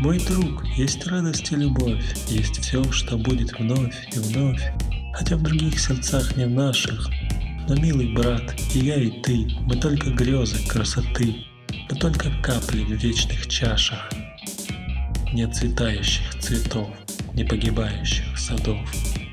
Мой друг, есть радость и любовь, есть все, что будет вновь и вновь, хотя в других сердцах не в наших. Но, милый брат, и я, и ты, мы только грезы красоты, мы только капли в вечных чашах. Нет цветающих цветов, не погибающих садов.